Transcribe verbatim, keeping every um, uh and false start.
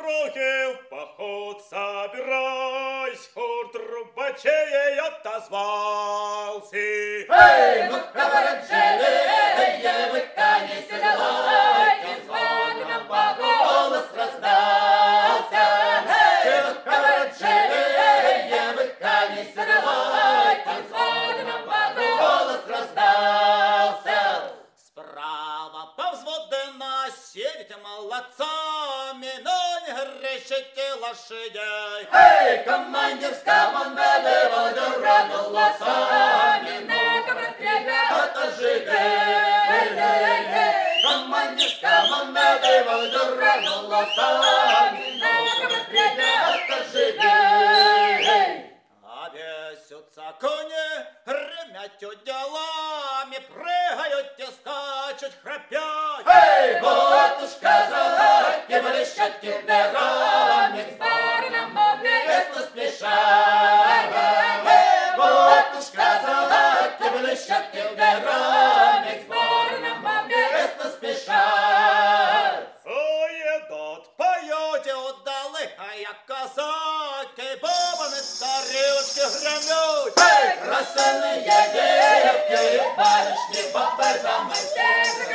трохи в поход собирайся, хор трубачей отозвался. Эй, ну-ка, ворочали, эй, вы кони седлайте, звали нам бабу, голос раздался. Эй, ну-ка, ворочали, эй, вы кони седлайте, звали нам бабу, голос раздался. Справа повзводена, сидите молодцами, но не грешите лошадей. Эй, командир скомандовал, дура голосами, ну-ка, брат, ребята, живей. Командир скомандовал, дура голосами, ну-ка, брат, ребята, живей. Обесятся кони, гремят уделами, прыгают и скачут, храпят. Эй, батюшка, залаки, блещат киптерами, к баринам объезду спешат. Эй, батюшка, залаки, блещат киптерами, к баринам объезду спешат. Поедут, Поете удалы, а я казаки, бабаны старилочки гремят. Эй, красные девки, барышни, бабы, дамы, все